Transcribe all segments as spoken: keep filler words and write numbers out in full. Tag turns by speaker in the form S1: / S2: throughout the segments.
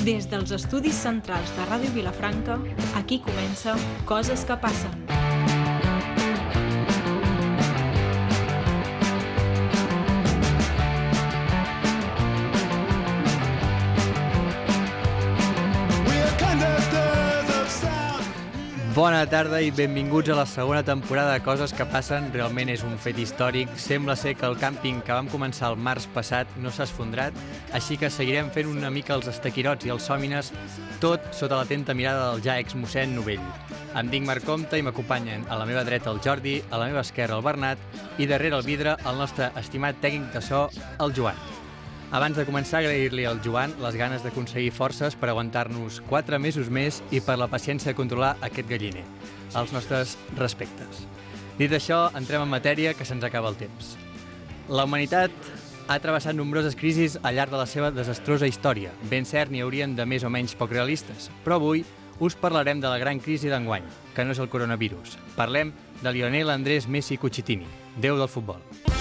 S1: Des dels estudis centrals de Ràdio Vilafranca, aquí comença Coses que passen.
S2: Bona tarda i benvinguts a la segona temporada de Coses que passen. Realment és un fet històric. Sembla ser que el càmping que vam començar el març passat no s'ha esfondrat, així que seguirem fent una mica els estaquirots i els sòmines, tot sota l'atenta mirada del ja ex-mossèn Novell. Em dic Marc Comte i m'acompanyen a la meva dreta el Jordi, a la meva esquerra el Bernat i darrere el vidre el nostre estimat tècnic de so, el Joan. Abans de començar, agrair-li al Joan les ganes d'aconseguir forces per aguantar-nos quatre mesos més i per la paciència de controlar aquest galliner. Els nostres respectes. Dit això, entrem en matèria, que se'ns acaba el temps. La humanitat ha travessat nombroses crisis al llarg de la seva desastrosa història. Ben cert, n'hi haurien de més o menys poc realistes. Però avui us parlarem de la gran crisi d'enguany, que no és el coronavirus. Parlem de Lionel Andrés Messi Cucitini, déu del futbol.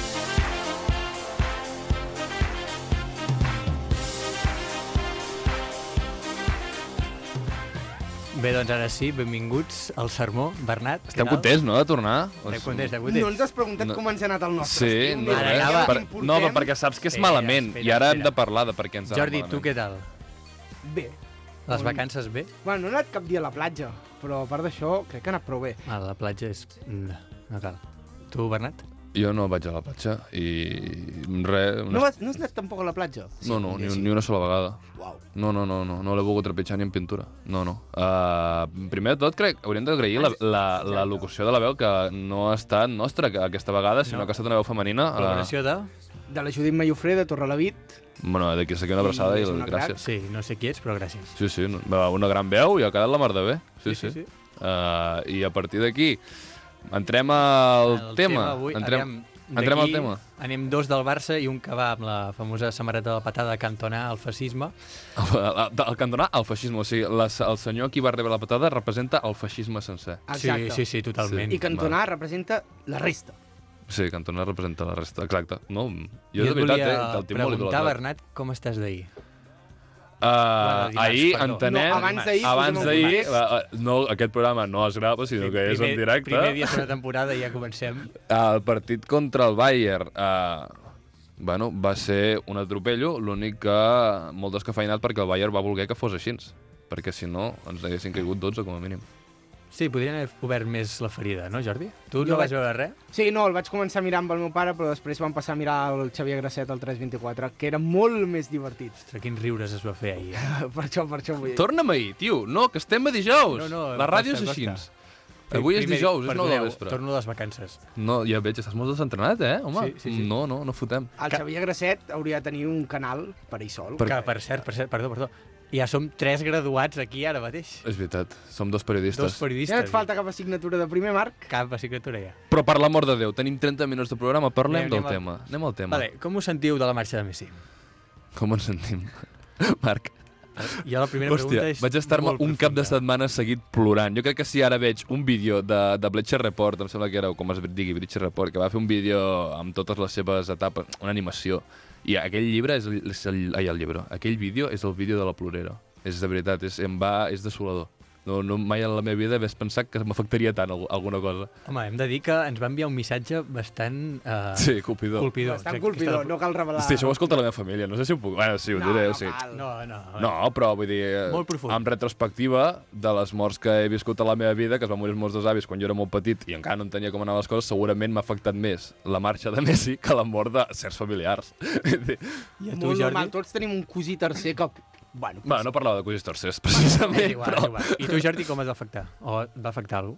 S2: Bé, doncs ara sí, benvinguts al sermó. Bernat,
S3: estem contents, no?, de tornar.
S2: Estem contents, estem contents.
S4: No ens has preguntat no. com ens ha anat el nostre
S3: sí,
S4: estiu.
S3: No,
S2: ara
S3: res.
S2: anava...
S3: Per... No, perquè saps que és espera, malament, espera, i ara espera. hem de parlar de per què ens ha anat
S2: Jordi,
S3: malament.
S2: tu què tal?
S4: Bé.
S2: Les vacances bé?
S4: Bueno, no he anat cap dia a la platja, però a part d'això crec que ha anat prou bé.
S2: Ah, la platja és... No, no cal. Tu, Bernat?
S3: Jo no vaig a la platja i res...
S4: Una... No, vas, no has anat tampoc a la platja?
S3: Sí, no, no, ni, ni una sola vegada.
S4: Uau.
S3: No, no, no, no, no l'he volgut trepitjar ni en pintura. No, no. Uh, primer de tot, crec, hauríem d'agrair la, la, la locució de la veu, que no ha estat nostra aquesta vegada, sinó no. que ha estat una veu femenina.
S2: Col·laboració de...
S4: De la Judit Mallofré, de Torrelavit.
S3: Bueno, d'aquí aquí una abraçada i, i gràcies.
S2: Sí, no sé qui ets, però gràcies.
S3: Sí, sí, una gran veu i ha quedat la mar de bé. Sí, sí.
S2: sí, sí.
S3: Uh, I a partir d'aquí entrem al
S2: el
S3: tema.
S2: tema avui,
S3: entrem...
S2: aviam,
S3: Entrem al tema.
S2: Anem dos del Barça i un que va amb la famosa samarreta de la patada a Cantona al feixisme.
S3: El, el, el Cantona al feixisme, o sigui, la, el senyor qui va rebre la patada representa el feixisme sencer.
S4: Exacte.
S2: Sí, sí, sí, totalment.
S4: Sí. I Cantona va. representa la resta.
S3: Sí, Cantona representa la resta, exacte. No, jo,
S2: jo
S3: de veritat,
S2: volia
S3: eh, el tinc molt
S2: preguntar, Bernat, com estàs d'ahir?
S3: Uh, bueno, ahir perdó. entenem...
S4: No, abans d'ahir...
S3: Abans d'ahir, uh, no, aquest programa no es grava, sinó que
S2: primer,
S3: és en directe.
S2: Primer dia de la temporada i ja comencem.
S3: El partit contra el Bayern uh, bueno, va ser un atropello, l'únic que molt descafeinat perquè el Bayern va voler que fos així, perquè si no ens haguessin caigut dotze com a mínim.
S2: Sí, podrien haver obert més la ferida, no, Jordi? Tu
S4: jo
S2: no
S4: vaig...
S2: vas veure res?
S4: Sí, no, el vaig començar a mirar amb el meu pare, però després vam passar a mirar el Xavier Grasset al tres vint-i-quatre, que era molt més divertit.
S2: Ostres, quins riures es va fer ahir, eh?
S4: per això, per això vull dir.
S3: Torna'm ahir, tio. No, que estem a dijous.
S2: No, no,
S3: la ràdio
S2: costa,
S3: és així.
S2: Costa.
S3: Avui és dijous, és nou del vespre.
S2: Torno a les vacances.
S3: No, ja veig, estàs molt desentrenat, eh, home?
S2: Sí, sí, sí.
S3: No, no, no fotem.
S4: El Xavier Grasset hauria de tenir un canal per ell sol.
S2: Per... Que, per cert, per cert, perdó, perdó. Ja som tres graduats aquí ara mateix.
S3: És veritat, som dos periodistes.
S2: Dos periodistes.
S4: Ja no et falta cap assignatura de primer, Marc?
S2: Cap assignatura ja.
S3: Però per l'amor de Déu, tenim trenta minuts de programa, parlem
S2: anem,
S3: del
S2: anem
S3: tema. Anem al tema.
S2: Vale, com us sentiu de la marxa de Messi?
S3: Com ens sentim? Marc.
S2: Jo la primera
S3: Hòstia,
S2: pregunta és
S3: vaig estar-me un
S2: profunda.
S3: cap de setmana seguit plorant. Jo crec que si ara veig un vídeo de, de Bleacher Report, em sembla que era, com es digui, Bleacher Report, que va fer un vídeo amb totes les seves etapes, una animació, i aquell llibre és el, és el, ai, el llibre, aquell vídeo és el vídeo de la plorera. És de veritat, és, em va, és desolador. No, no, mai en la meva vida hagués pensat que m'afectaria tant alguna cosa.
S2: Home, hem de dir que ens va enviar un missatge bastant... Uh,
S3: sí, colpidor.
S2: colpidor.
S4: Bastant colpidor, no cal revelar...
S3: Hosti, això ho escolta la meva família, no sé si ho puc... Bueno, sí, ho
S4: no,
S3: diré,
S4: no,
S3: sí.
S2: No, no.
S3: No, però vull dir...
S2: Molt profund.
S3: En retrospectiva de les morts que he viscut a la meva vida, que es van morir els meus dos avis quan jo era molt petit i encara no entenia com anaven les coses, segurament m'ha afectat més la marxa de Messi que la mort de certs familiars.
S2: I a tu,
S4: molt
S2: Jordi?
S4: normal, tots tenim un cosí tercer que... Bueno,
S3: Va, no parlava de cosins tercers, precisament,
S2: és igual,
S3: però...
S2: és igual. I tu, Jordi, com es va afectar? O et va afectar algú?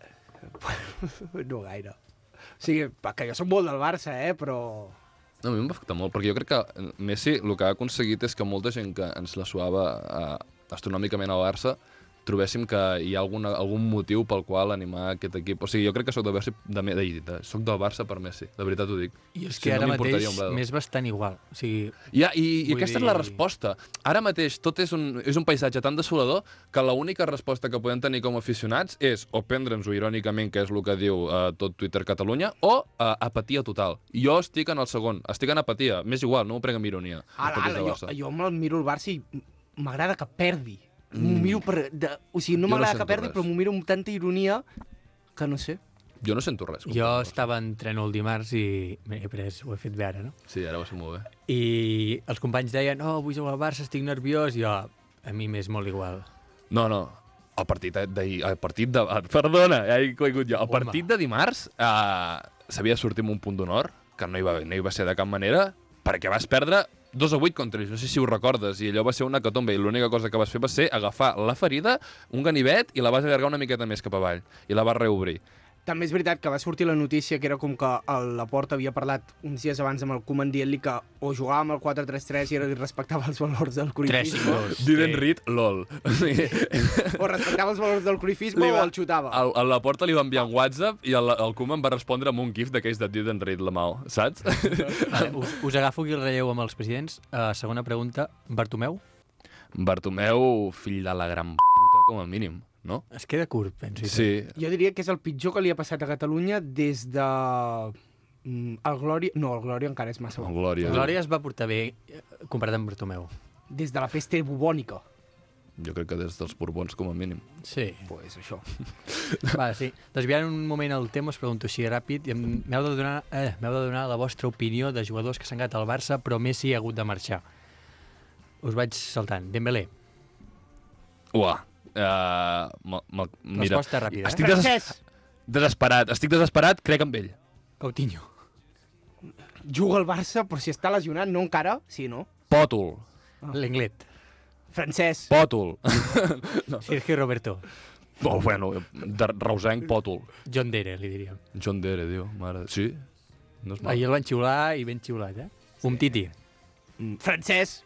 S4: no gaire. O sigui, que jo soc molt del Barça, eh, però...
S3: No, a mi em va afectar molt, perquè jo crec que Messi el que ha aconseguit és que molta gent que ens la suava eh, astronòmicament al Barça trobéssim que hi ha alguna, algun motiu pel qual animar aquest equip. O sigui, jo crec que soc del Barça, de, de, de, soc del Barça per Messi, de veritat ho dic.
S2: I és
S3: si
S2: que ara
S3: no
S2: mateix m'és bastant igual. O sigui,
S3: ja, I i aquesta
S2: dir...
S3: és la resposta. Ara mateix tot és un, és un paisatge tan desolador que l'única resposta que podem tenir com a aficionats és o prendre'ns-ho irònicament, que és el que diu uh, tot Twitter Catalunya, o uh, apatia total. Jo estic en el segon, estic en apatia. M'és igual, no m'ho prenc amb ironia.
S4: Ala, ala, jo, jo me'l miro el Barça i m'agrada que perdi. M'ho miro per... De... O sigui, no
S3: Jo no
S4: m'agrada que
S3: sento
S4: perdi,
S3: res.
S4: però m'ho miro amb tanta ironia que no sé.
S3: Jo no sento res.
S2: Jo estava en trènol dimarts i m'he pres, ho he fet bé ara, no?
S3: Sí, ara va ser molt bé.
S2: I els companys deien, oh, vull jugar al Barça, estic nerviós, i jo, a mi m'és molt igual.
S3: No, no, el partit d'ahir, el partit de... ah, Perdona, ja he caigut jo. El
S2: Home.
S3: partit de dimarts eh, s'havia de sortir amb un punt d'honor, que no hi, va, no hi va ser de cap manera, perquè vas perdre dos a vuit contra ells, no sé si ho recordes, i allò va ser una catombe, i l'única cosa que vas fer va ser agafar la ferida, un ganivet, i la vas allargar una miqueta més cap avall, i la vas reobrir.
S4: També és veritat que va sortir la notícia que era com que el Laporta havia parlat uns dies abans amb el Koeman dient-li que o jugava amb el quatre tres tres i respectava els valors del cruyffisme,
S3: Didn't read, lol.
S4: o respectava els valors del cruyffisme o el xutava.
S3: El, el Laporta li va enviar un WhatsApp i el, el Koeman va respondre amb un gif d'aquells de Didn't read la mal, saps?
S2: Vale, us, us agafo aquí el relleu amb els presidents. Uh, segona pregunta, Bartomeu?
S3: Bartomeu, fill de la gran puta, com a mínim, no?
S2: Es queda curt, penso.
S3: Sí.
S4: Jo diria que és el pitjor que li ha passat a Catalunya des de... mm, el Glòria... No, el Glòria encara és massa
S3: El
S4: bo.
S3: Glòria.
S2: Glòria es va portar bé eh, comparat amb Bartomeu.
S4: Des de la peste bubònica.
S3: Jo crec que des dels Borbons, com a mínim.
S2: Sí.
S4: Pues això.
S2: Va, sí. Desviant un moment el tema, us pregunto així ràpid, i em- m'heu de, donar, eh, m'heu de donar la vostra opinió de jugadors que s'han quedat al Barça, però Messi ha hagut de marxar. Us vaig saltant. Dembélé.
S3: Uah. Uh, ma, ma, mira,
S2: Resposta ràpida.
S3: estic des
S4: Francesc,
S3: desesperat, estic desesperat, crec en ell.
S2: Coutinho.
S4: juga al Barça, però si està lesionat, no encara? Sí, no?
S3: Pòtol,
S2: L'Englet.
S4: Francesc.
S3: Pòtol.
S2: Sergio Roberto.
S3: Oh, bueno, de Rausenc, Pòtol.
S2: John Dere, li diríem.
S3: John Dere, diu, mare... Sí? No és mal.
S2: Ahir el van xiular i ben xiulat, eh? Un Titi.
S4: Mm, Francesc.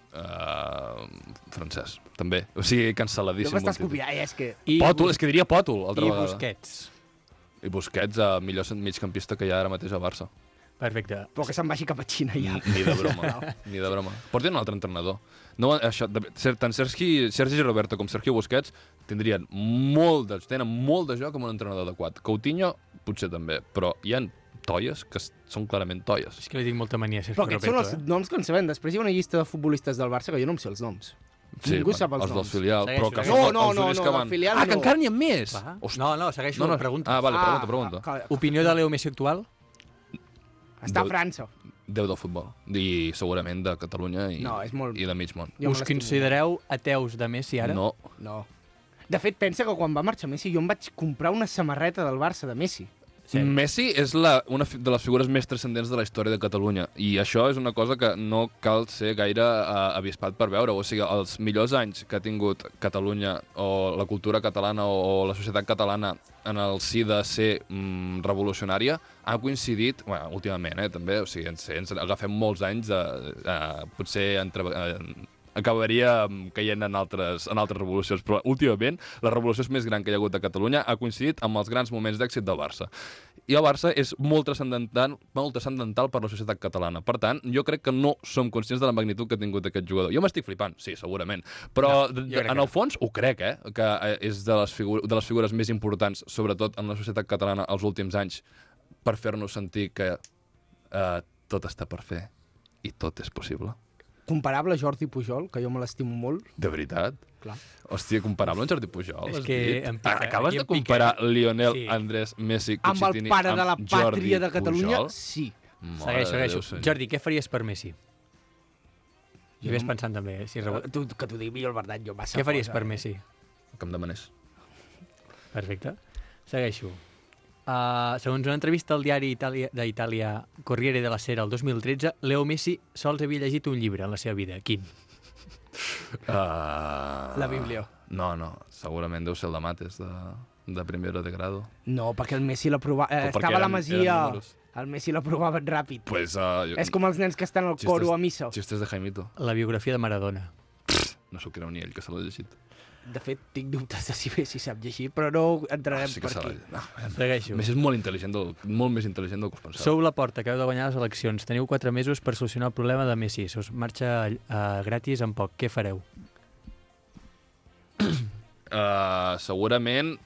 S3: Uh, francès, també. O sigui,
S4: No
S3: cancel·ladíssim.
S4: m'estàs
S3: el títol.
S4: copiant, eh? És que...
S2: I
S3: Pòtol, és que diria Pòtol, altra
S2: I
S3: vegada.
S2: Busquets.
S3: I Busquets, uh, millor migcampista que hi ha ara mateix a Barça.
S2: Perfecte.
S4: Però que se'n vagi cap a Xina ja.
S3: Ni de broma, ni de broma. Portin un altre entrenador. No, això, de, tant Sergi, Sergi Roberto com Sergio Busquets tindrien molt de, tenen molt de joc amb un entrenador adequat. Coutinho, potser també, però hi ha toies que són clarament toies.
S2: És que li tinc molta mania a Sergio
S4: Però aquests són
S2: Roberto,
S4: els
S2: eh?
S4: noms que en sabem. Després hi ha una llista de futbolistes del Barça que jo no em sé els noms.
S3: Sí,
S4: Ningú
S3: bueno,
S4: sap els
S3: els
S4: noms.
S3: del filial,
S2: Segueixo,
S3: però que
S2: segueixo.
S3: són
S4: No, no,
S3: els
S4: no,
S3: únics
S4: no,
S3: que
S4: del
S3: van...
S4: filial
S3: ah,
S4: no.
S3: que encara n'hi ha més!
S2: Va.
S3: Hosti.
S2: No, no, segueixo
S3: No, no.
S2: la pregunta.
S3: Ah, vale, pregunta, pregunta.
S4: que-
S2: Opinió de Leo Messi actual?
S4: Està a
S3: Del-
S4: França.
S3: Déu del futbol. I segurament de Catalunya i,
S4: No, és molt-
S3: i de mig món.
S4: Jo me
S2: Us
S4: l'estimo
S2: considereu ateus de Messi ara?
S3: No,
S4: No. De fet, pensa que quan va marxar Messi jo em vaig comprar una samarreta del Barça de Messi.
S2: Sí.
S3: Messi és la, una fi- de les figures més transcendents de la història de Catalunya i això és una cosa que no cal ser gaire uh, avispat per veure. O sigui, els millors anys que ha tingut Catalunya o la cultura catalana o, o la societat catalana en el si de ser mm, revolucionària ha coincidit, bueno, últimament, eh, també, o sigui, ens, ens agafem molts anys, de, uh, potser entre, uh, acabaria caient en altres, en altres revolucions, però últimament la revolució més gran que hi ha hagut a Catalunya ha coincidit amb els grans moments d'èxit del Barça. I el Barça és molt transcendental, molt transcendental per la societat catalana. Per tant, jo crec que no som conscients de la magnitud que ha tingut aquest jugador. Jo m'estic flipant, sí, segurament, però
S2: No,
S3: no,
S2: jo crec
S3: en
S2: que
S3: el fons ho crec, eh, que eh, és de les, figu de les figures més importants, sobretot en la societat catalana els últims anys, per fer-nos sentir que eh, tot està per fer i tot és possible.
S4: Comparable a Jordi Pujol, que jo me l'estimo molt.
S3: De veritat?
S4: Clar.
S3: Hòstia, comparable amb Jordi Pujol,
S2: És
S3: has
S2: que
S3: dit?
S2: em pica,
S3: Acabes
S2: aquí
S3: de
S2: em pica.
S3: comparar Lionel
S2: Sí.
S3: Andrés Messi
S4: Amb el
S3: Cucitini
S4: pare de la
S3: amb Jordi
S4: pàtria de Catalunya,
S3: Pujol?
S4: sí.
S3: Mare
S2: Segueixo,
S3: de
S2: segueixo.
S3: Déu, senyor.
S2: Jordi, què faries per Messi? I
S4: Jo
S2: ves
S4: no-
S2: pensant també, eh, si rebo...
S4: Tu, que t'ho digui millor el Bernat, jo massa
S2: Què faries
S4: cosa,
S2: per
S4: eh?
S2: Messi?
S3: Que em demanés.
S2: Perfecte. Segueixo. Uh, segons una entrevista al diari Itàlia, d'Itàlia Corriere della Sera el dos mil tretze, Leo Messi sols havia llegit un llibre en la seva vida. Quin?
S3: Uh...
S4: La Bíblia.
S3: No, no, segurament deu ser el de mates de, de primera de grado.
S4: No, perquè el Messi l'aprovava... Eh,
S3: O perquè
S4: estava a la
S3: eren-
S4: Masia...
S3: eren números.
S4: El Messi l'aprovaven ràpid.
S3: Pues, uh, jo...
S4: És com els nens que estan al
S3: Xistes-
S4: coro a missa.
S3: Xistes de Jaimito.
S2: La biografia de Maradona.
S3: No s'ho creu ni ell, que se l'ha llegit.
S4: De fet, tinc dubtes de si Messi sap llegir, però no entrarem
S3: Ah, sí que
S4: per
S3: se l'ha
S4: aquí.
S3: llegit. No,
S2: Segueixo.
S3: Messi és molt intel·ligent, del, molt més intel·ligent del que us pensava.
S2: Sou la porta, acabeu de guanyar les eleccions. Teniu quatre mesos per solucionar el problema de Messi. Se us marxa uh, gratis en poc. Què fareu?
S3: Uh, segurament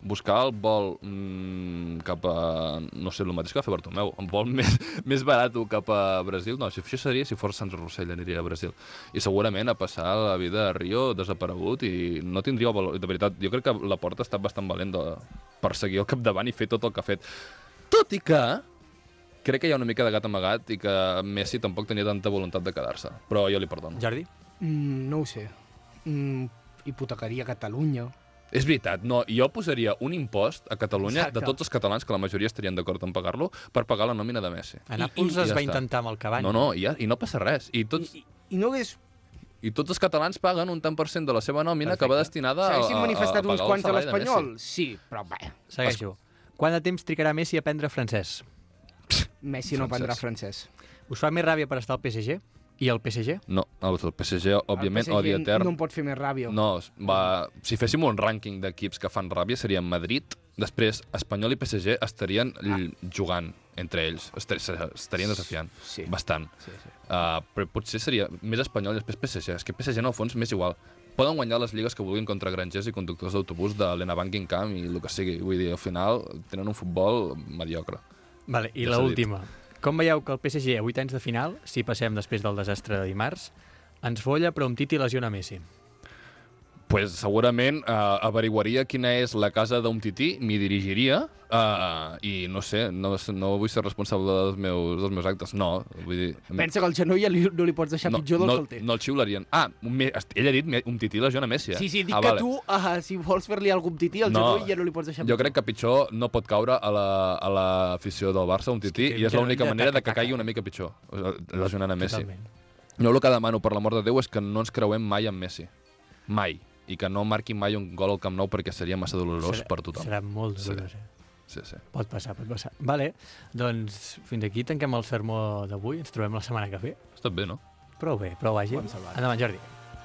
S3: buscar el vol mmm, cap a... no sé, el mateix que va fer Bartomeu, un vol més, més barat cap a Brasil. No, això seria si fos Santos Rossell, aniria a Brasil. I segurament a passar la vida a Rio desaparegut i no tindria el valor. De veritat, jo crec que Laporta ha estat bastant valent de perseguir al capdavant i fer tot el que ha fet. Tot i que crec que hi ha una mica de gat amagat i que Messi tampoc tenia tanta voluntat de quedar-se. Però jo li perdono.
S2: Jordi?
S4: Mm, no ho sé. Mm, hipotecaria Catalunya.
S3: És veritat, no, jo posaria un impost a Catalunya
S4: Exacte.
S3: de tots els catalans, que la majoria estarien d'acord en pagar-lo, per pagar la nòmina de Messi.
S2: A Nàpols es
S3: ja
S2: va
S3: està.
S2: intentar amb el Cavani.
S3: No, no, i, ja, i no passa res. I tots,
S4: I, i no hagués...
S3: I tots els catalans paguen un tant per cent de la seva nòmina
S2: Perfecte.
S3: que va destinada a, a,
S4: S'haguessin
S3: a, a
S4: manifestat uns
S3: pagar el
S4: quants a
S3: salari de
S4: l'Espanyol?
S3: Messi.
S4: Sí, però bé.
S2: Segueixo. Quant de temps trigarà Messi a aprendre francès?
S4: Messi no
S3: Francès.
S4: prendrà francès.
S2: Us fa més ràbia per estar al P S G? I el P S G?
S3: No, el P S G, òbviament,
S4: El P S G
S3: odia etern.
S4: no em pot fer més ràbia.
S3: No, va, si féssim un rànquing d'equips que fan ràbia serien Madrid, després Espanyol i P S G estarien ah. jugant entre ells, Estar, estarien desafiant
S4: Sí.
S3: bastant.
S4: Sí, sí.
S3: Uh, però potser seria més Espanyol i després P S G. És que P S G, en el fons, m'és igual. Poden guanyar les lligues que vulguin contra grangers i conductors d'autobús de l'Ena Banking Camp i el que sigui. Vull dir, al final tenen un futbol mediocre.
S2: Vale, i
S3: Ja s'ha
S2: l'última. Com veieu que el P S G a vuit anys de final, si passem després del desastre de dimarts, ens folla però un Titi lesiona Messi?
S3: Pues segurament uh, averiguaria quina és la casa d'un tití, m'hi dirigiria uh, i no sé, no, no vull ser responsable dels meus, dels meus actes, no. Vull dir,
S4: Pensa que el genoll ja li, no li pots deixar
S3: no,
S4: pitjor del
S3: no,
S4: que el té.
S3: no el xiularien. Ah, un, me- ell ha dit me- un tití lesiona Messi. Eh?
S4: Sí, sí, dic
S3: ah,
S4: que
S3: vale.
S4: tu, uh, si vols fer-li algun tití, el
S3: No,
S4: genoll ja no li pots deixar
S3: Jo
S4: pitjor.
S3: crec que pitjor no pot caure a la- a l'afició del Barça, un tití,
S2: que
S3: i és
S2: ja-
S3: l'única
S2: ja
S3: manera de que
S2: taca, taca.
S3: caigui una mica pitjor, lesionant a Messi.
S2: Totalment.
S3: Jo el que demano, per l'amor de Déu, és que no ens creuem mai amb Messi. Mai. I que no marqui mai un gol al Camp Nou perquè seria massa dolorós
S2: Serà-
S3: per tothom.
S2: Serà molt
S3: Sí.
S2: dolorós, eh?
S3: Sí, sí.
S2: Pot passar, pot passar. Vale, doncs fins aquí tanquem el sermó d'avui. Ens trobem la setmana que ve.
S3: Ha estat bé, no?
S2: Prou bé, prou àgil.
S4: Ho hem salvat.
S2: Endavant, Jordi.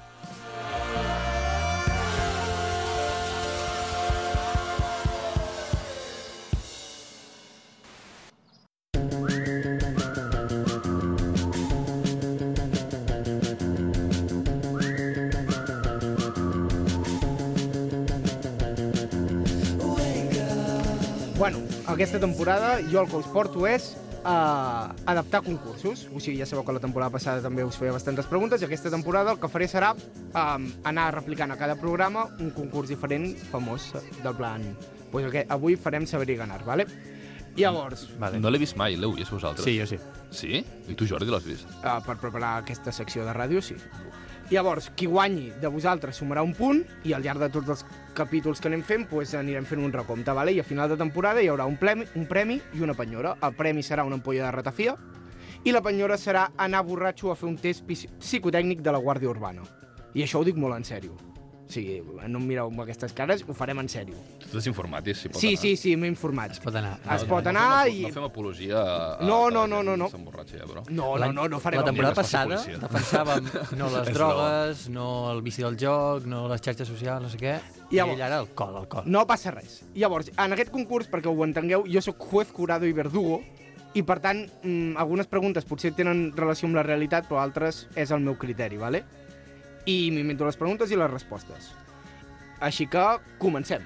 S4: Bueno, aquesta temporada jo el que us porto és a adaptar concursos. O sigui, ja sabeu que la temporada passada també us feia bastantes preguntes i aquesta temporada el que faré serà um, anar replicant a cada programa un concurs diferent famós del plan. Pues okay, avui farem Saber i Ganar, ¿vale? I llavors,
S2: Vale.
S3: No l'he vist mai, l'heu vist vosaltres?
S2: Sí, jo sí.
S3: Sí? I tu, Jordi, l'has vist?
S4: uh, per preparar aquesta secció de ràdio, sí. Llavors, qui guanyi de vosaltres sumarà un punt i al llarg de tots els capítols que anem fent pues, anirem fent un recompte, vale? I a final de temporada hi haurà un premi, un premi i una penyora. El premi serà una ampolla de ratafia i la penyora serà anar borratxo a fer un test psi- psicotècnic de la Guàrdia Urbana. I això ho dic molt en sèrio. O sigui, no em mireu amb aquestes cares, ho farem en sèrio.
S3: Tu t'has informat i si pot
S4: Sí,
S3: anar.
S4: sí, sí, m'he informat.
S2: Es pot anar.
S4: Es
S2: No,
S4: pot
S2: no,
S4: anar
S3: no,
S4: i...
S3: No fem apologia a, a
S4: No,
S3: que
S4: no,
S3: la
S4: no,
S3: gent
S4: no, no.
S3: s'emborratxi, eh, bro.
S4: No, no, no, no farem...
S2: La temporada
S3: que es faci
S2: passada
S3: policia.
S2: defensàvem no les
S3: És
S2: drogues, no el vici del joc, no les xarxes socials, no sé què, i
S4: Llavors-
S2: ell ara alcohol, alcohol.
S4: No passa res. Llavors, en aquest concurs, perquè ho entengueu, jo sóc juez, curado i verdugo, i per tant, mmm, algunes preguntes potser tenen relació amb la realitat, però altres és el meu criteri, ¿vale? I m'invento les preguntes i les respostes. Així que, comencem.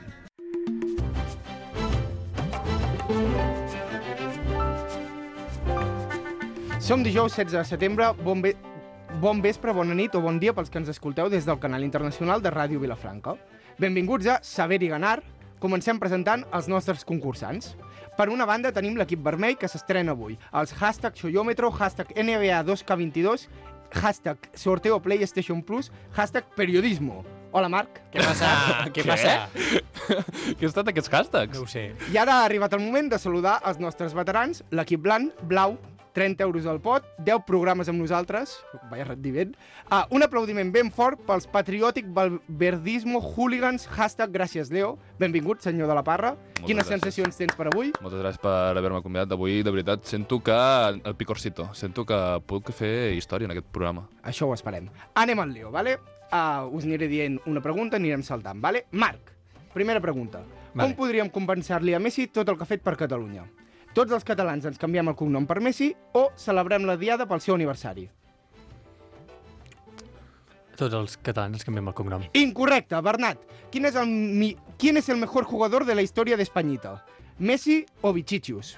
S4: Som dijous setze de setembre, bon, ve... bon vespre, bona nit o bon dia pels que ens escolteu des del canal internacional de Ràdio Vilafranca. Benvinguts a Saber i Ganar. Comencem presentant els nostres concursants. Per una banda tenim l'equip vermell que s'estrena avui. Els hashtag Xoyòmetro, hashtag N B A dos K vint-i-dos, hashtag Sorteo PlayStation Plus, hashtag Periodismo. Hola, Marc.
S2: Què passa? Què passa?
S3: Què han estat aquests hashtags?
S2: No ho sé.
S4: I ara ha arribat el moment de saludar els nostres veterans, l'equip blanc, blau, trenta euros al pot, deu programes amb nosaltres, vaya rendiment, uh, un aplaudiment ben fort pels patriòtic verdismo hooligans, hashtag gràcies Leo, benvingut senyor de la Parra.
S3: Moltes
S4: Quines
S3: gràcies.
S4: sensacions tens per avui?
S3: Moltes gràcies per haver-me convidat. Avui, de veritat, sento que... El picorcito. Sento que puc fer història en aquest programa.
S4: Això ho esperem. Anem al lío, vale? Uh, us aniré dient una pregunta, anirem saltant, vale? Marc, primera pregunta.
S2: Vale.
S4: Com podríem compensar-li a Messi tot el que ha fet per Catalunya? Tots els catalans ens canviem el cognom per Messi o celebrem la diada pel seu aniversari?
S2: Tots els catalans ens canviem el cognom.
S4: Incorrecte, Bernat. Quin és el, mi... ¿Quién es el mejor jugador de la historia de Españita? ¿Messi o Vichichius?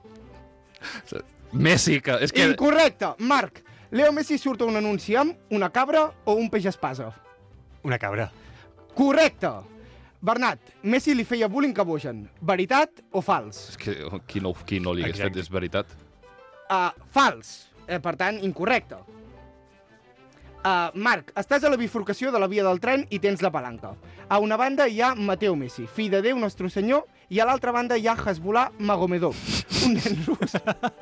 S3: Messi, que... És que...
S4: Incorrecte! Marc, Leo Messi surt a un anunci amb una cabra o un peix espasa?
S2: Una cabra.
S4: Correcte! Bernat, Messi li feia bullying a Bojan. Veritat o fals?
S3: És que qui no, qui no li hagués fet, és veritat.
S4: Uh, fals. Eh, per tant, incorrecte. Uh, Marc, estàs a la bifurcació de la via del tren i tens la palanca. A una banda hi ha Mateo Messi, fill de Déu Nostre Senyor, i a l'altra banda hi ha Hezbollah Magomedov, un nen rus...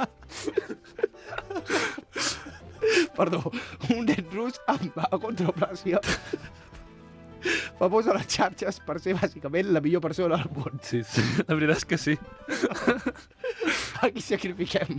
S4: Perdó, un nen rus amb contraplació famós a les xarxes per ser bàsicament la millor persona del món.
S3: Sí, sí, la veritat és que sí.
S4: Aquí sacrifiquem.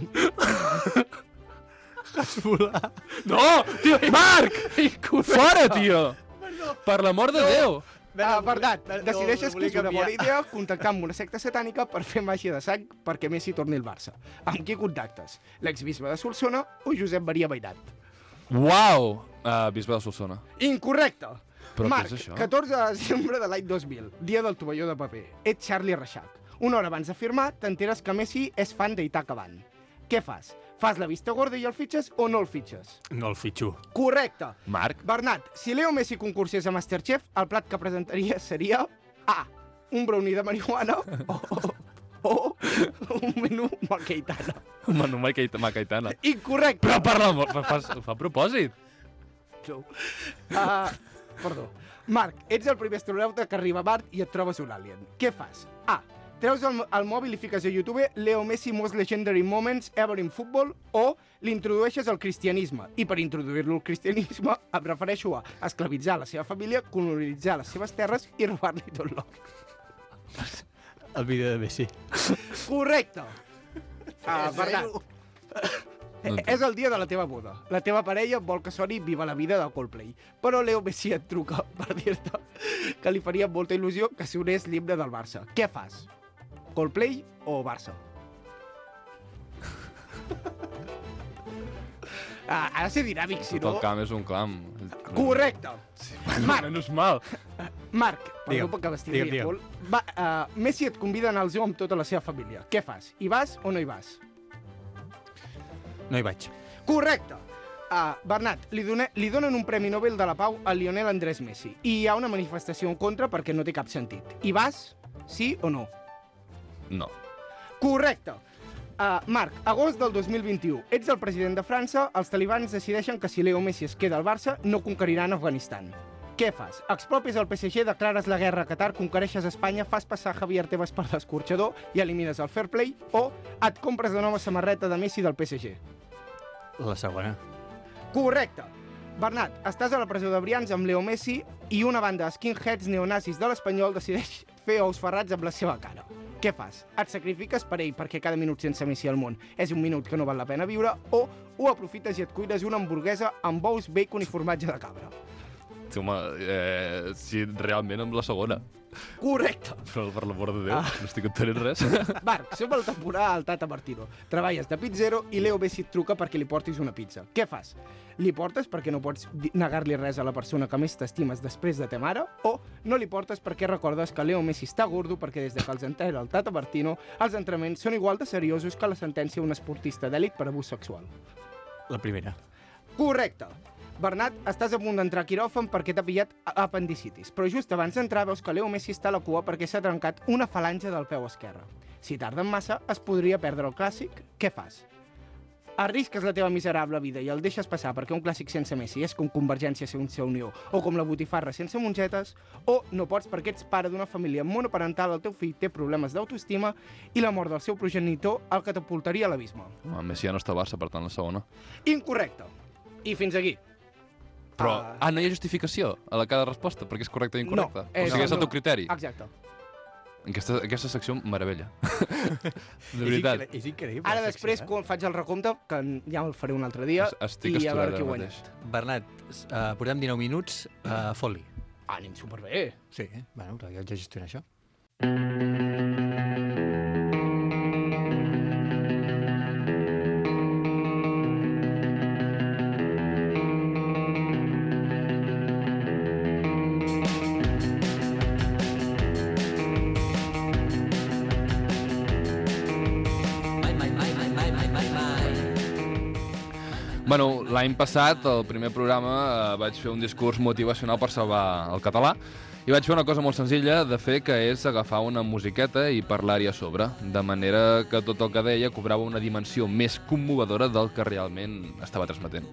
S2: Hezbollah.
S3: No! Tio, Marc! Fora, tio! Per l'amor de Déu!
S4: Uh, Bernat, decideixes
S2: no,
S4: que és una
S2: canviar.
S4: bona idea contactar amb una secta satànica per fer màgia de sang perquè Messi torni al Barça. Amb qui contactes? L'exbisbe de Solsona o Josep Maria Mainat?
S3: Uau! Uh, Bisbe de Solsona.
S4: Incorrecte!
S3: Però
S4: Marc,
S3: què és això?
S4: catorze de desembre de l'any dos mil, dia del tovalló de paper. Ets Charlie Reixac. Una hora abans de firmar, t'enteres que Messi és fan d'Itaca Van. Què fas? Fas la vista gorda i el fitxes o no el fitxes?
S2: No el fitxo.
S4: Correcte!
S3: Marc?
S4: Bernat, si Leo Messi concursés a Masterchef, el plat que presentaria seria A. Un brownie de marihuana o, o, o un menú maqueitana.
S3: Un menú maqueitana.
S4: Incorrecte!
S3: Però per l'amor... Fa, fa, fa propòsit.
S4: No. Uh, perdó. Marc, ets el primer astronauta que arriba a Mart i et trobes un alien. Què fas? A. Treus el, el mòbil i fiques a YouTube Leo Messi Most Legendary Moments Ever in Football o l'introdueixes al cristianisme. I per introduir-lo al cristianisme em refereixo a esclavitzar la seva família, colonitzar les seves terres i robar-li tot l'or.
S2: El vídeo de Messi.
S4: Correcte! Uh, Bernat,
S3: No
S4: és el dia de la teva boda. La teva parella vol que soni Viva la vida de Coldplay, però Leo Messi et truca per dir-te que li faria molta il·lusió que sonés l'himne del Barça. Què fas? Coldplay o Barça? Ah, ha de ser dinàmic, si
S3: Tot
S4: no...
S3: el camp és un clam.
S4: Correcte! Marc,
S3: Menys mal.
S4: Marc, perdó
S2: Digue'm,
S4: perquè m'estic
S2: digue'm,
S4: dient
S2: digue'm.
S4: molt. Va, uh, Messi et convida a anar al zoo amb tota la seva família. Què fas? Hi vas o no hi vas?
S2: No hi vaig.
S4: Correcte! Uh, Bernat, li, done, li donen un Premi Nobel de la Pau a Lionel Andrés Messi i hi ha una manifestació en contra perquè no té cap sentit. Hi vas? Sí o no?
S3: No.
S4: Correcte! Uh, Marc, agost del dos mil vint-i-u. Ets el president de França, els talibans decideixen que si Leo Messi es queda al Barça, no conqueriran Afganistan. Què fas? Expropis el P S G, declares la guerra a Qatar, conquereixes Espanya, fas passar Javier Tebas per l'escorxador i elimines el fair play, o et compres de nova samarreta de Messi del P S G?
S2: La segona.
S4: Correcte! Bernat, estàs a la presó de Brians amb Leo Messi i una banda de skinheads neonazis de l'Espanyol decideix fer ous ferrats amb la seva cara. Què fas? Et sacrifiques per ell perquè cada minut sense Messi al món és un minut que no val la pena viure o ho aprofites i et cuines una hamburguesa amb ous, bacon i formatge de cabra?
S3: Sí, home, eh, sí, realment amb la segona.
S4: Correcte!
S3: Però per l'amor de Déu,
S4: Ah.
S3: no estic entenent res.
S4: Marc, som a la temporada al Tata Martino. Treballes de pizzero i Leo Messi et truca perquè li portis una pizza. Què fas? Li portes perquè no pots di- negar-li res a la persona que més t'estimes després de ta mare? O no li portes perquè recordes que Leo Messi està gordo perquè des de que els entrena el Tata Martino els entrenaments són igual de seriosos que la sentència d'un esportista d'èlit per abús sexual?
S2: La primera.
S4: Correcte! Bernat, estàs a punt d'entrar a quiròfan perquè t'ha pillat apendicitis, però just abans d'entrar veus que Leo Messi està a la cua perquè s'ha trencat una falange del peu esquerre. Si tarden massa, es podria perdre el clàssic. Què fas? Arrisques la teva miserable vida i el deixes passar perquè un clàssic sense Messi és com Convergència sense Unió o com la botifarra sense mongetes, o no pots perquè ets pare d'una família monoparental, el teu fill té problemes d'autoestima i la mort del seu progenitor el catapultaria a l'abisme.
S3: Home, Messi ja no està a Barça, per tant, la segona.
S4: Incorrecte! I fins aquí.
S3: Però,
S4: Ah.
S3: ah, no hi ha justificació a la cada resposta, perquè és correcta o incorrecta?
S4: No,
S3: o
S4: és
S3: sigui, és el
S4: no.
S3: teu criteri.
S4: Exacte.
S3: Aquesta, aquesta secció meravella. De
S2: És
S3: veritat.
S2: incre- És increïble.
S4: Ara
S2: la
S4: després,
S2: secció, eh?
S4: quan faig el recompte, que ja el faré un altre dia,
S3: Es- estic
S4: i a
S3: estudiant
S4: veure qui
S3: ara
S4: guanya.
S3: mateix.
S2: Bernat, uh, portem dinou minuts. Uh, Foli.
S4: Ah, anem superbé.
S2: Sí, eh? Bueno, jo ja gestiono això.
S3: Bueno, l'any passat, al primer programa, eh, vaig fer un discurs motivacional per salvar el català i vaig fer una cosa molt senzilla de fer, que és agafar una musiqueta i parlar-hi a sobre, de manera que tot el que deia cobrava una dimensió més commovedora del que realment estava transmetent.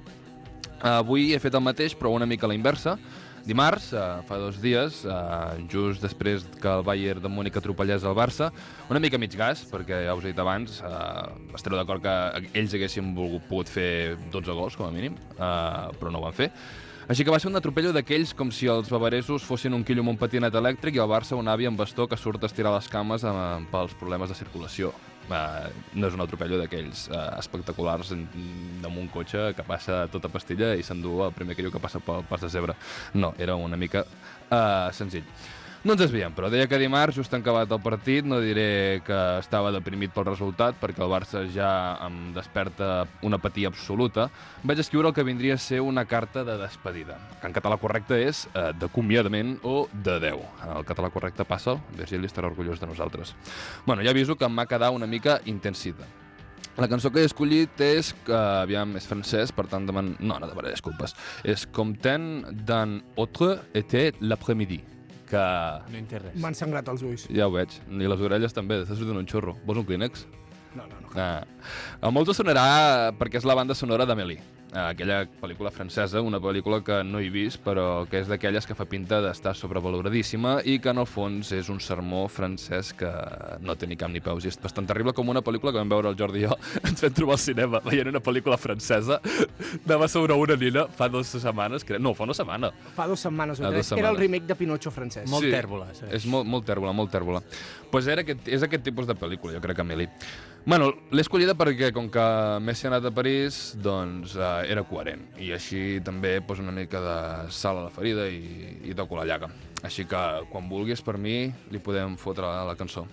S3: Avui he fet el mateix, però una mica a la inversa. Dimarts, eh, fa dos dies, eh, just després que el Bayern de Múnich atropellés el Barça, una mica mig gas, perquè ja us he dit abans, eh, estareu d'acord que ells haguessin volgut, pogut fer dotze gols, com a mínim, eh, però no ho van fer. Així que va ser un atropello d'aquells com si els bavaresos fossin un quillo amb un patinet elèctric i el Barça un avi amb bastó que surt a estirar les cames eh, pels problemes de circulació. Uh, no és un atropello d'aquells uh, espectaculars amb un cotxe que passa a tota pastilla i s'endú el primer criu que passa pel pas de zebra. No, era una mica uh, senzill. No ens desviem, però deia que dimarts, just acabat el partit, no diré que estava deprimit pel resultat, perquè el Barça ja em desperta una apatia absoluta. Vaig escriure el que vindria a ser una carta de despedida, que en català correcte és eh, d'acomiadament o d'adeu. El català correcte passa'l, Virgili estarà orgullós de nosaltres. Bueno, ja aviso que em va quedar una mica intensida. La cançó que he escollit és, que, aviam, és francès, per tant, deman... no, no demanaré disculpes. És Compten d'un autre été l'après-midi. Que...
S2: No en té res.
S4: M'han sangrat els ulls.
S3: Ja ho veig. I les orelles també. T'estàs sortint un xurro. Vols un clínex?
S4: No, no, no.
S3: Ah. A molts us sonarà perquè és la banda sonora d'Amélie, aquella pel·lícula francesa, una pel·lícula que no he vist, però que és d'aquelles que fa pinta d'estar sobrevaloradíssima i que en el fons és un sermó francès que no té ni cap ni peus. I és bastant terrible, com una pel·lícula que vam veure el Jordi i jo, ens vam trobar al cinema veient una pel·lícula francesa, anava sobre una nina fa dues setmanes, crec. No, fa una setmana.
S4: Fa dues setmanes o
S3: Fa
S4: tres.
S3: dues
S4: Era el
S3: setmanes.
S4: remake de Pinocho francès.
S2: Molt
S3: Sí,
S2: tèrbola, sí.
S3: És molt, molt tèrbola, molt tèrbola. Pues era aquest, és aquest tipus de pel·lícula, jo crec, Amélie. Bueno, l'he escollida perquè, com que Messi ha anat a París, doncs eh, era coherent. I així també posa una mica de sal a la ferida i, i toco la llaga. Així que, quan vulguis, per mi, li podem fotre la, la cançó.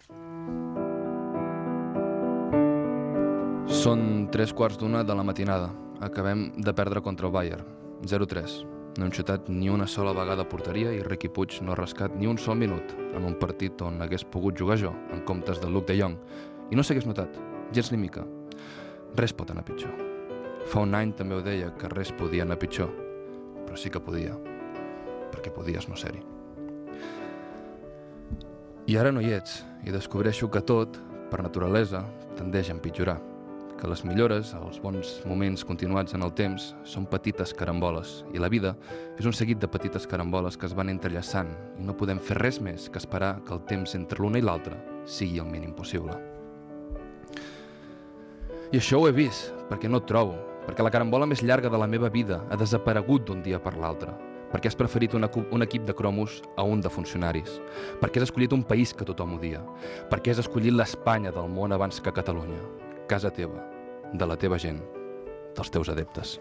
S3: Són tres quarts d'una de la matinada. Acabem de perdre contra el Bayern. zero tres. No hem xutat ni una sola vegada a porteria i Riqui Puig no ha rascat ni un sol minut en un partit on hagués pogut jugar jo, en comptes de Luc de Jong. I no s'hagués notat, gens ni mica. Res pot anar pitjor. Fa un any també ho deia, que res podia anar pitjor. Però sí que podia, perquè podies no ser-hi. I ara no hi ets, i descobreixo que tot, per naturalesa, tendeix a empitjorar. Que les millores, els bons moments continuats en el temps, són petites caramboles, i la vida és un seguit de petites caramboles que es van entrellaçant, i no podem fer res més que esperar que el temps entre l'una i l'altra sigui el mínim possible. I això ho he vist, perquè no et trobo, perquè la carambola més llarga de la meva vida ha desaparegut d'un dia per l'altre, perquè has preferit una, un equip de cromos a un de funcionaris, perquè has escollit un país que tothom odia, perquè has escollit l'Espanya del món abans que Catalunya, casa teva, de la teva gent, dels teus adeptes.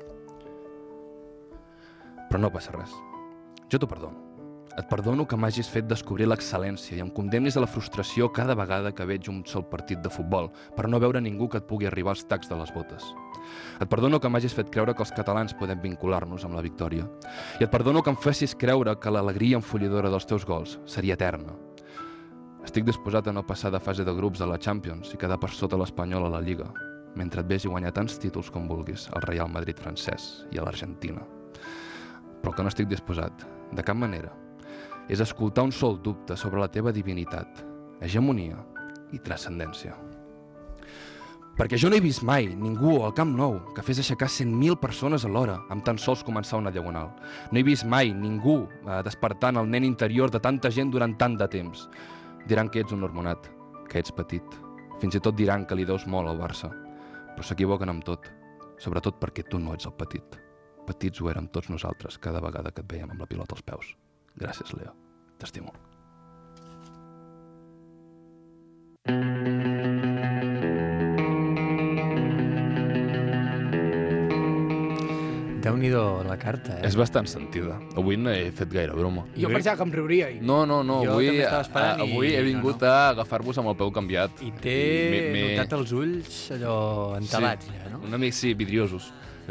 S3: Però no passa res. Jo t'ho perdono. Et perdono que m'hagis fet descobrir l'excel·lència i em condemnis a la frustració cada vegada que veig un sol partit de futbol per no veure ningú que et pugui arribar als tacs de les botes. Et perdono que m'hagis fet creure que els catalans podem vincular-nos amb la victòria. I et perdono que em fessis creure que l'alegria enfollidora dels teus gols seria eterna. Estic disposat a no passar de fase de grups a la Champions i quedar per sota l'Espanyol a la Lliga, mentre et vegi guanyar tants títols com vulguis al Real Madrid francès i a l'Argentina. Però el que no estic disposat, de cap manera, és escoltar un sol dubte sobre la teva divinitat, hegemonia i transcendència. Perquè jo no he vist mai ningú al Camp Nou que fes aixecar cent mil persones alhora amb tan sols començar una diagonal. No he vist mai ningú eh, despertant el nen interior de tanta gent durant tant de temps. Diran que ets un hormonat, que ets petit. Fins i tot diran que li deus molt al Barça. Però s'equivoquen amb tot, sobretot perquè tu no ets el petit. Petits ho érem tots nosaltres cada vegada que et veiem amb la pilota als peus. Gràcies, Leo. T'estimo.
S2: Déu-n'hi-do la carta, eh?
S3: És bastant sentida. Avui no he fet gaire broma.
S4: Jo pensava que em riuria. I...
S3: No, no, no.
S2: Jo
S3: Avui,
S2: també estava esperant
S3: a, avui
S2: i-
S3: he vingut
S2: no, no.
S3: a agafar-vos amb el peu canviat.
S2: I té
S3: I m'he- m'he-
S2: notat els ulls allò entelats, ja, no?
S3: Una mica, sí, vidriosos.